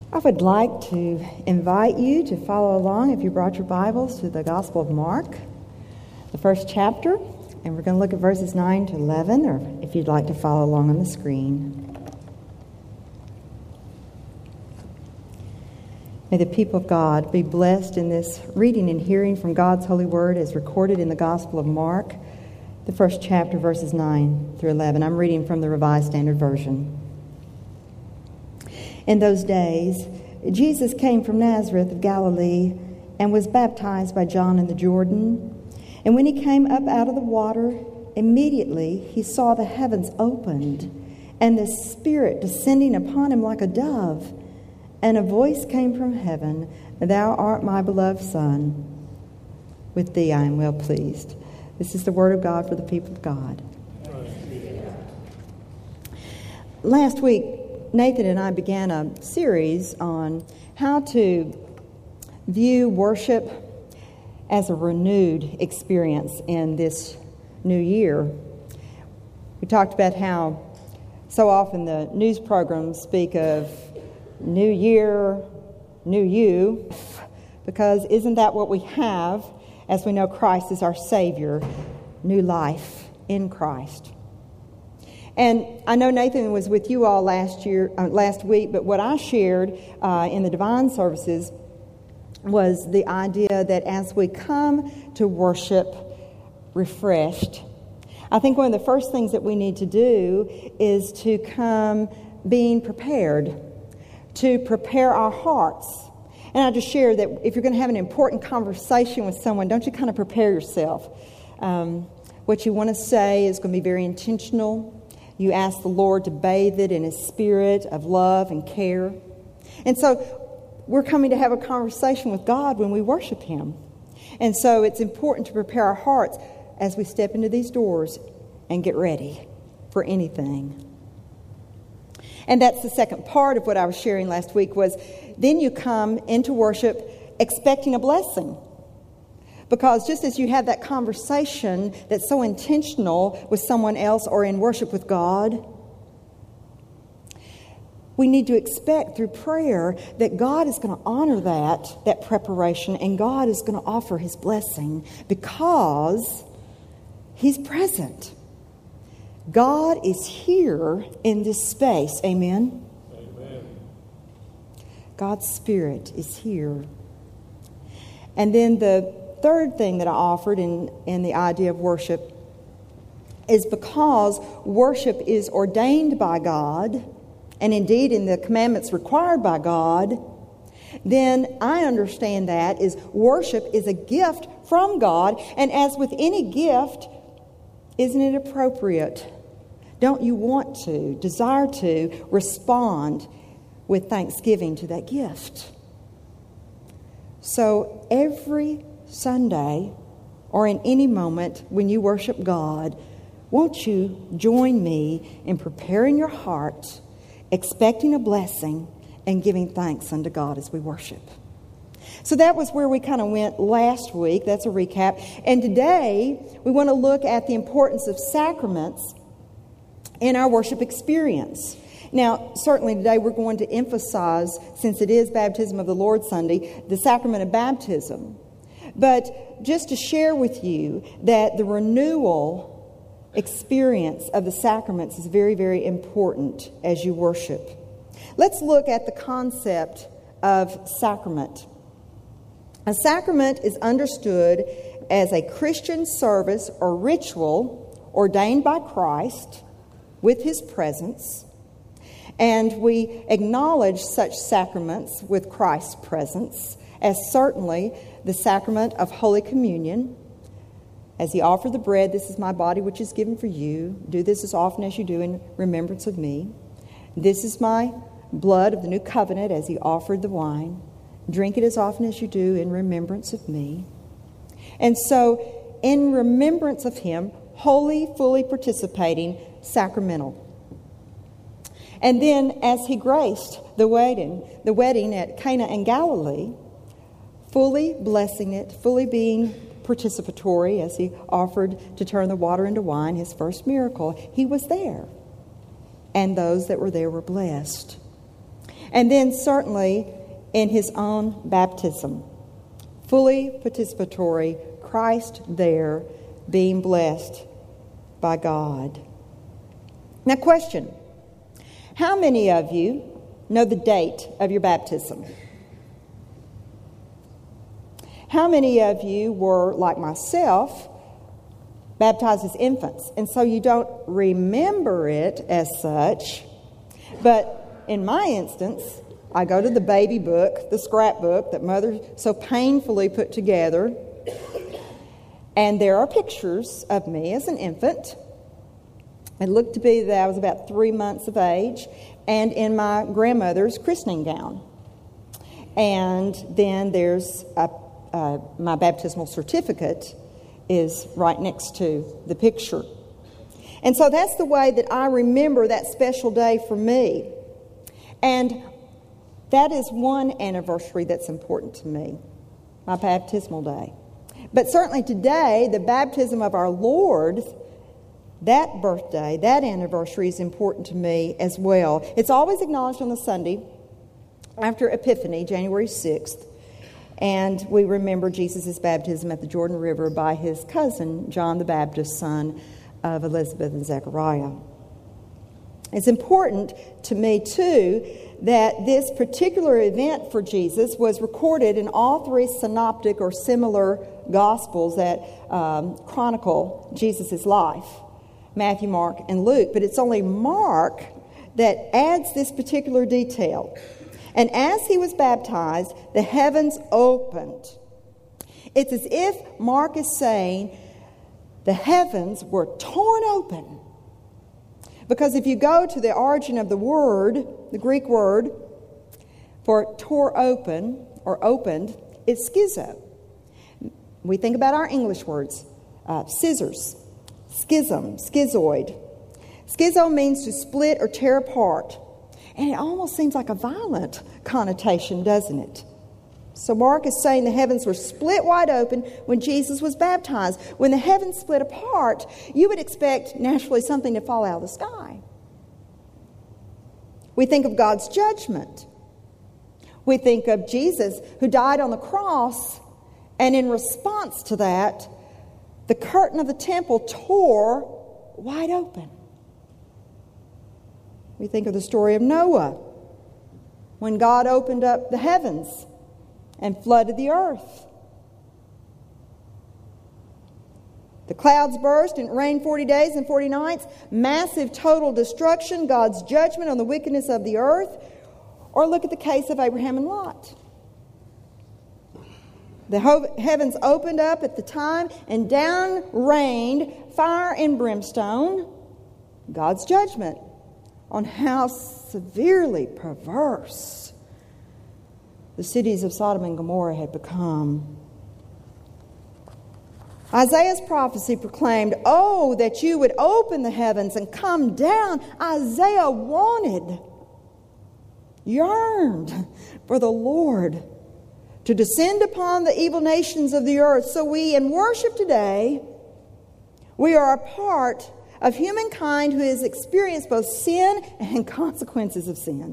I would like to invite you to follow along, if you brought your Bibles, to the Gospel of Mark, the first chapter, and we're going to look at verses 9 to 11, or if you'd like to follow along on the screen. May the people of God be blessed in this reading and hearing from God's holy word as recorded in the Gospel of Mark, the first chapter, verses 9 through 11. I'm reading from the Revised Standard Version. In those days, Jesus came from Nazareth of Galilee and was baptized by John in the Jordan. And when he came up out of the water, immediately he saw the heavens opened and the Spirit descending upon him like a dove. And a voice came from heaven, "Thou art my beloved Son. With thee I am well pleased." This is the word of God for the people of God. Last week, Nathan and I began a series on how to view worship as a renewed experience in this new year. We talked about how so often the news programs speak of new year, new you, because isn't that what we have as we know Christ is our Savior, new life in Christ. And I know Nathan was with you all last week, but what I shared in the divine services was the idea that as we come to worship refreshed, I think one of the first things that we need to do is to come being prepared, to prepare our hearts. And I just shared that if you're going to have an important conversation with someone, don't you kind of prepare yourself? What you want to say is going to be very intentional. You ask the Lord to bathe it in His spirit of love and care. And so we're coming to have a conversation with God when we worship Him. And so it's important to prepare our hearts as we step into these doors and get ready for anything. And that's the second part of what I was sharing last week was then you come into worship expecting a blessing. Because just as you have that conversation that's so intentional with someone else or in worship with God, we need to expect through prayer that God is going to honor that preparation, and God is going to offer His blessing because He's present. God is here in this space. Amen? Amen. God's Spirit is here. And then the third thing that I offered in the idea of worship is because worship is ordained by God, and indeed in the commandments required by God, then I understand that is worship is a gift from God, and as with any gift, isn't it appropriate? Don't you want to, desire to respond with thanksgiving to that gift? So every Sunday, or in any moment when you worship God, won't you join me in preparing your heart, expecting a blessing, and giving thanks unto God as we worship? So that was where we kind of went last week. That's a recap. And today, we want to look at the importance of sacraments in our worship experience. Now, certainly today we're going to emphasize, since it is Baptism of the Lord Sunday, the sacrament of baptism. But just to share with you that the renewal experience of the sacraments is very, very important as you worship. Let's look at the concept of sacrament. A sacrament is understood as a Christian service or ritual ordained by Christ with His presence. And we acknowledge such sacraments with Christ's presence as certainly the sacrament of Holy Communion. As He offered the bread, "This is my body which is given for you. Do this as often as you do in remembrance of me. This is my blood of the new covenant," as He offered the wine. "Drink it as often as you do in remembrance of me." And so, in remembrance of Him, wholly, fully participating, sacramental. And then, as He graced the wedding at Cana in Galilee, fully blessing it, fully being participatory as He offered to turn the water into wine, His first miracle, He was there. And those that were there were blessed. And then certainly in his own baptism. Fully participatory, Christ there being blessed by God. Now, question. How many of you know the date of your baptism? How many of you were, like myself, baptized as infants? And so you don't remember it as such. But in my instance, I go to the baby book, the scrapbook that Mother so painfully put together. And there are pictures of me as an infant. It looked to be that I was about 3 months of age, and in my grandmother's christening gown. And then there's my baptismal certificate is right next to the picture. And so that's the way that I remember that special day for me. And that is one anniversary that's important to me, my baptismal day. But certainly today, the baptism of our Lord, that birthday, that anniversary is important to me as well. It's always acknowledged on the Sunday after Epiphany, January 6th. And we remember Jesus' baptism at the Jordan River by his cousin, John the Baptist, son of Elizabeth and Zechariah. It's important to me, too, that this particular event for Jesus was recorded in all three synoptic or similar Gospels that chronicle Jesus' life, Matthew, Mark, and Luke. But it's only Mark that adds this particular detail. And as he was baptized, the heavens opened. It's as if Mark is saying the heavens were torn open. Because if you go to the origin of the word, the Greek word for tore open or opened, it's schizo. We think about our English words, scissors, schism, schizoid. Schizo means to split or tear apart. And it almost seems like a violent connotation, doesn't it? So Mark is saying the heavens were split wide open when Jesus was baptized. When the heavens split apart, you would expect naturally something to fall out of the sky. We think of God's judgment. We think of Jesus who died on the cross, and in response to that, the curtain of the temple tore wide open. We think of the story of Noah, when God opened up the heavens and flooded the earth. The clouds burst and it rained 40 days and 40 nights. Massive total destruction, God's judgment on the wickedness of the earth. Or look at the case of Abraham and Lot. The heavens opened up at the time and down rained fire and brimstone, God's judgment on how severely perverse the cities of Sodom and Gomorrah had become. Isaiah's prophecy proclaimed, "Oh, that you would open the heavens and come down." Isaiah yearned for the Lord to descend upon the evil nations of the earth. So we, in worship today, we are a part of humankind who has experienced both sin and consequences of sin.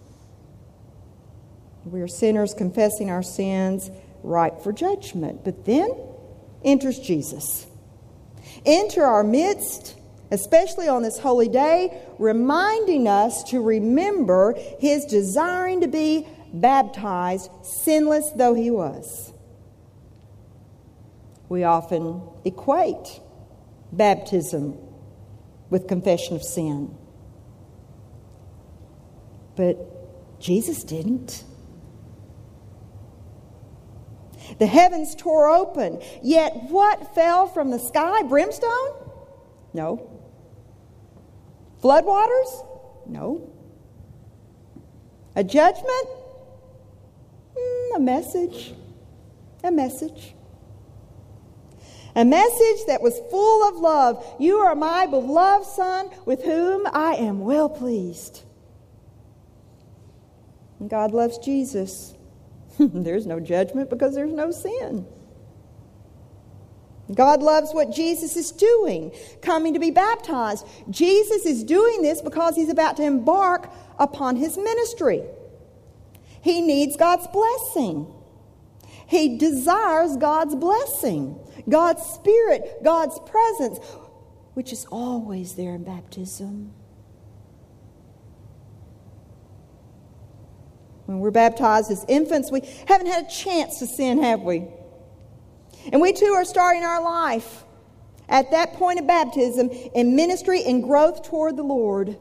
We are sinners confessing our sins, ripe for judgment. But then enters Jesus. Enter our midst, especially on this holy day, reminding us to remember his desiring to be baptized, sinless though he was. We often equate baptism with confession of sin. But Jesus didn't. The heavens tore open, yet what fell from the sky? Brimstone? No. Floodwaters? No. A judgment? A message. A message. A message that was full of love. You are my beloved Son, with whom I am well pleased. And God loves Jesus. There's no judgment because there's no sin. God loves what Jesus is doing, coming to be baptized. Jesus is doing this because he's about to embark upon his ministry. He needs God's blessing. He desires God's blessing, God's Spirit, God's presence, which is always there in baptism. When we're baptized as infants, we haven't had a chance to sin, have we? And we too are starting our life at that point of baptism in ministry and growth toward the Lord.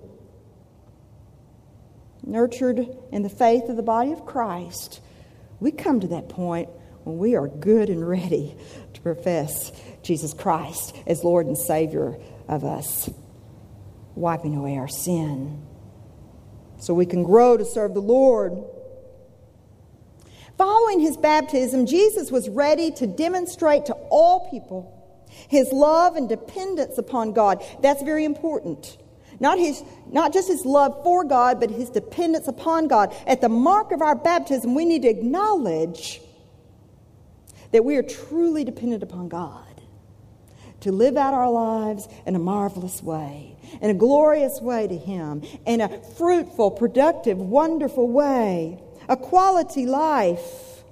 Nurtured in the faith of the body of Christ, we come to that point when we are good and ready to profess Jesus Christ as Lord and Savior of us, wiping away our sin so we can grow to serve the Lord. Following his baptism, Jesus was ready to demonstrate to all people his love and dependence upon God. That's very important. Not just his love for God, but his dependence upon God. At the mark of our baptism, we need to acknowledge that we are truly dependent upon God to live out our lives in a marvelous way, in a glorious way to him, in a fruitful, productive, wonderful way, a quality life.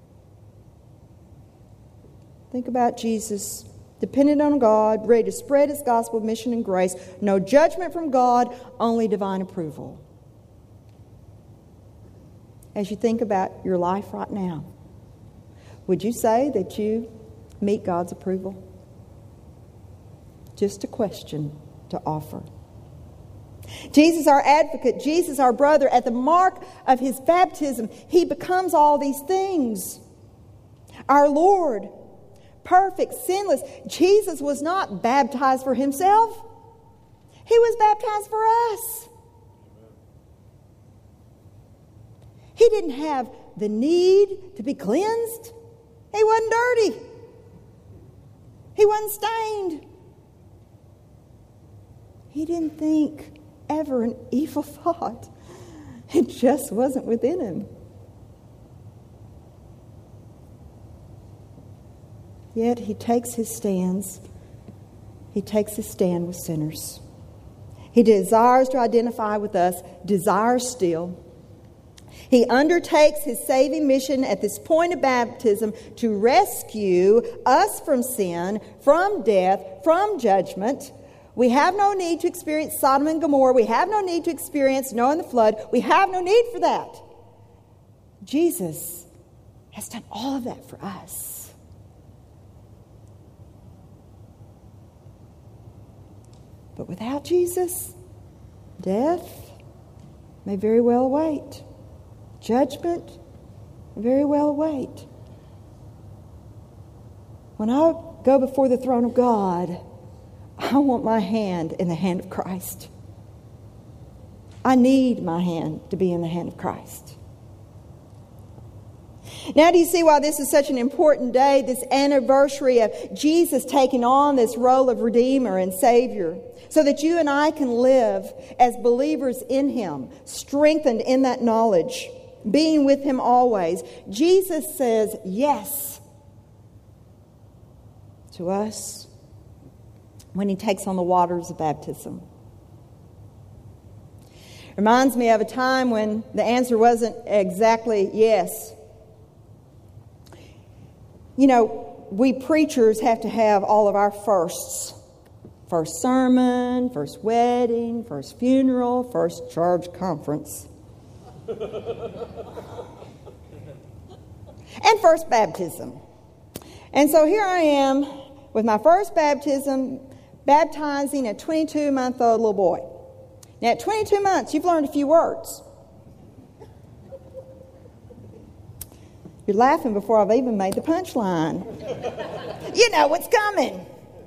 Think about Jesus, dependent on God, ready to spread his gospel, mission, and grace. No judgment from God, only divine approval. As you think about your life right now, would you say that you meet God's approval? Just a question to offer. Jesus, our advocate, Jesus, our brother, at the mark of his baptism, he becomes all these things. Our Lord, perfect, sinless. Jesus was not baptized for himself. He was baptized for us. He didn't have the need to be cleansed. He wasn't dirty. He wasn't stained. He didn't think ever an evil thought. It just wasn't within him. Yet he takes his stands. He takes his stand with sinners. He desires to identify with us, desires still. He undertakes his saving mission at this point of baptism to rescue us from sin, from death, from judgment. We have no need to experience Sodom and Gomorrah. We have no need to experience Noah and the flood. We have no need for that. Jesus has done all of that for us. But without Jesus, death may very well await. Judgment may very well await. When I go before the throne of God, I want my hand in the hand of Christ. I need my hand to be in the hand of Christ. Now, do you see why this is such an important day, this anniversary of Jesus taking on this role of Redeemer and Savior, so that you and I can live as believers in him, strengthened in that knowledge, being with him always. Jesus says yes to us when he takes on the waters of baptism. Reminds me of a time when the answer wasn't exactly yes. You know, we preachers have to have all of our firsts. First sermon, first wedding, first funeral, first church conference. And first baptism. And so here I am with my first baptism, baptizing a 22-month-old little boy. Now, at 22 months, you've learned a few words. You're laughing before I've even made the punchline. You know what's coming.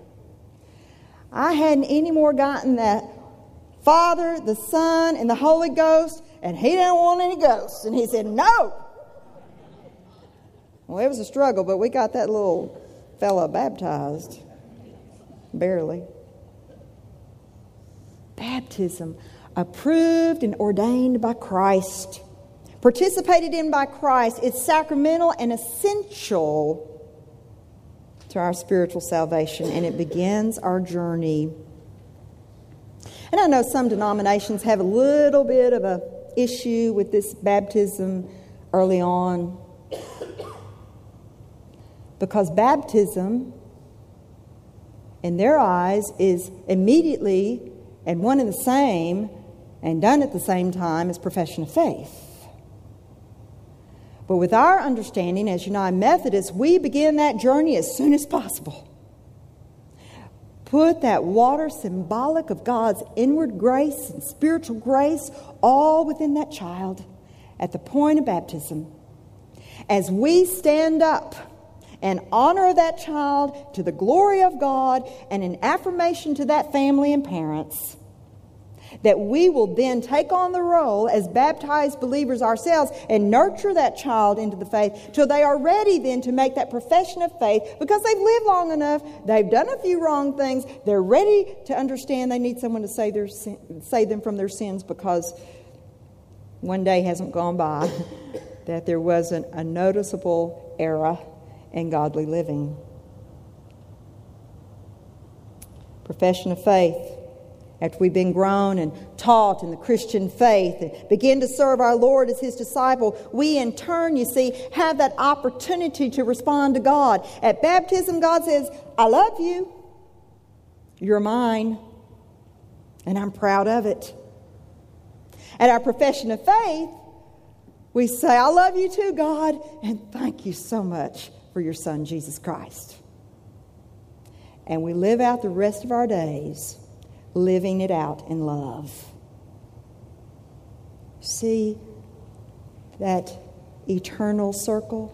I hadn't any more gotten that Father, the Son, and the Holy Ghost, and he didn't want any ghosts. And he said, no. Well, it was a struggle, but we got that little fella baptized. Barely. Baptism, approved and ordained by Christ, participated in by Christ. It's sacramental and essential to our spiritual salvation, and it begins our journey. And I know some denominations have a little bit of an issue with this baptism early on. Because baptism, in their eyes, is immediately and one and the same and done at the same time as profession of faith. But with our understanding as United Methodists, we begin that journey as soon as possible. Put that water symbolic of God's inward grace and spiritual grace all within that child at the point of baptism. As we stand up and honor that child to the glory of God and an affirmation to that family and parents, that we will then take on the role as baptized believers ourselves and nurture that child into the faith till they are ready then to make that profession of faith because they've lived long enough, they've done a few wrong things, they're ready to understand they need someone to save them from their sins because one day hasn't gone by that there wasn't a noticeable error in godly living. Profession of faith. After we've been grown and taught in the Christian faith and begin to serve our Lord as His disciple, we in turn, you see, have that opportunity to respond to God. At baptism, God says, I love you. You're mine. And I'm proud of it. At our profession of faith, we say, I love you too, God, and thank you so much for your Son, Jesus Christ. And we live out the rest of our days living it out in love. See that eternal circle?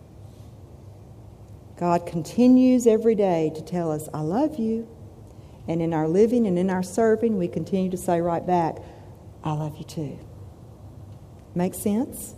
God continues every day to tell us, I love you. And in our living and in our serving, we continue to say right back, I love you too. Make sense?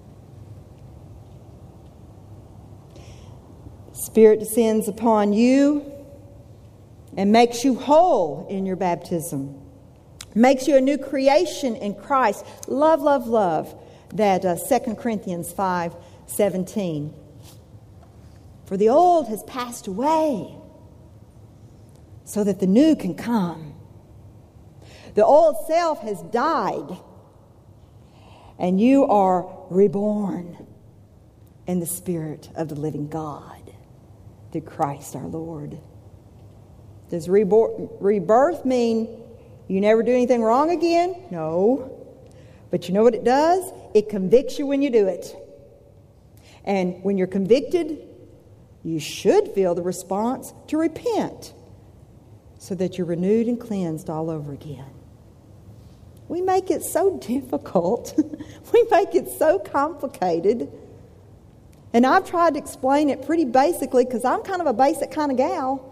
Spirit descends upon you and makes you whole in your baptism. Makes you a new creation in Christ. Love, love, love. That 2 Corinthians 5:17. For the old has passed away so that the new can come. The old self has died and you are reborn in the Spirit of the living God through Christ our Lord. Does rebirth mean you never do anything wrong again? No. But you know what it does? It convicts you when you do it. And when you're convicted, you should feel the response to repent so that you're renewed and cleansed all over again. We make it so difficult. We make it so complicated. And I've tried to explain it pretty basically because I'm kind of a basic kind of gal.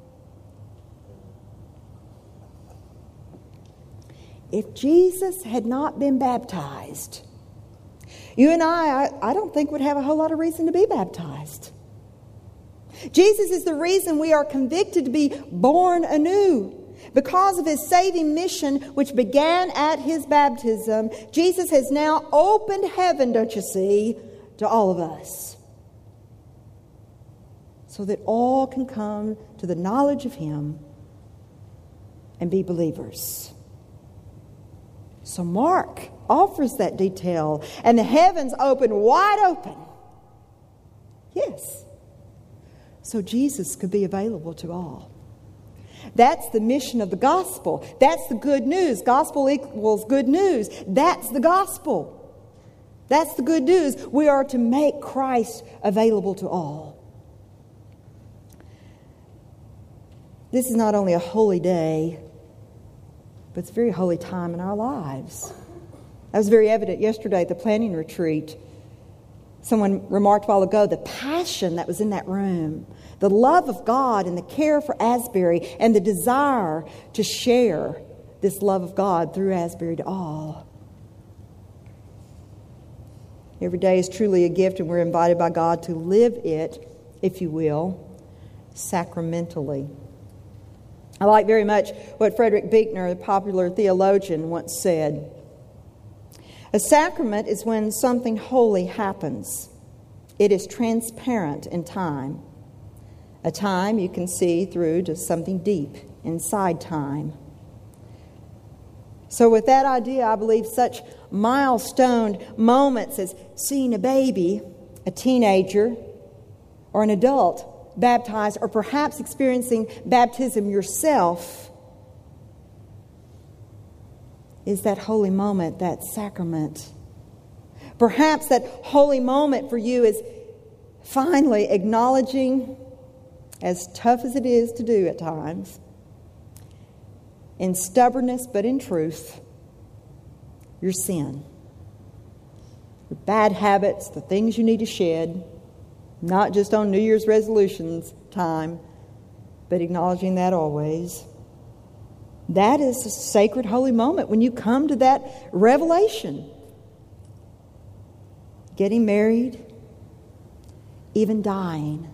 If Jesus had not been baptized, you and I don't think would have a whole lot of reason to be baptized. Jesus is the reason we are convicted to be born anew. Because of His saving mission, which began at His baptism, Jesus has now opened heaven, don't you see, to all of us. So that all can come to the knowledge of Him and be believers. So Mark offers that detail, and the heavens open wide open. Yes. So Jesus could be available to all. That's the mission of the gospel. That's the good news. Gospel equals good news. That's the gospel. That's the good news. We are to make Christ available to all. This is not only a holy day, but it's a very holy time in our lives. That was very evident yesterday at the planning retreat. Someone remarked a while ago the passion that was in that room, the love of God and the care for Asbury and the desire to share this love of God through Asbury to all. Every day is truly a gift, and we're invited by God to live it, if you will, sacramentally. I like very much what Frederick Buechner, the popular theologian, once said. A sacrament is when something holy happens. It is transparent in time. A time you can see through to something deep inside time. So with that idea, I believe such milestone moments as seeing a baby, a teenager, or an adult baptized, or perhaps experiencing baptism yourself, is that holy moment, that sacrament. Perhaps that holy moment for you is finally acknowledging, as tough as it is to do at times, in stubbornness but in truth, your sin. Your bad habits, the things you need to shed, not just on New Year's resolutions time, but acknowledging that always. That is a sacred holy moment when you come to that revelation. Getting married, even dying.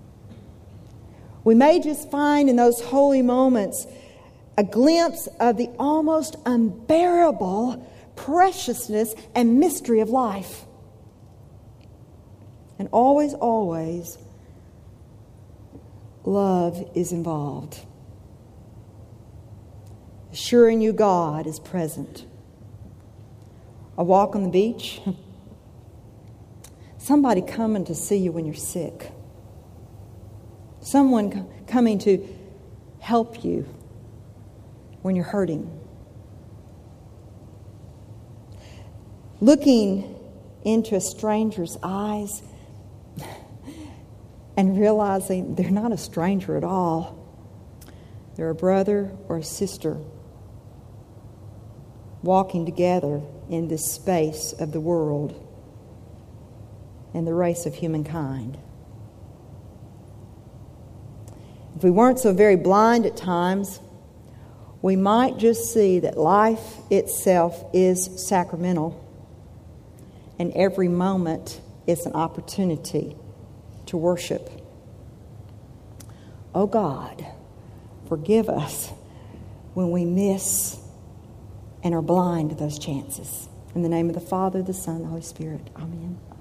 We may just find in those holy moments a glimpse of the almost unbearable preciousness and mystery of life. And always, always, love is involved. Assuring you God is present. A walk on the beach. Somebody coming to see you when you're sick. Someone coming to help you when you're hurting. Looking into a stranger's eyes and realizing they're not a stranger at all. They're a brother or a sister walking together in this space of the world and the race of humankind. If we weren't so very blind at times, we might just see that life itself is sacramental, and every moment is an opportunity to worship. Oh God, forgive us when we miss and are blind to those chances. In the name of the Father, the Son, the Holy Spirit. Amen.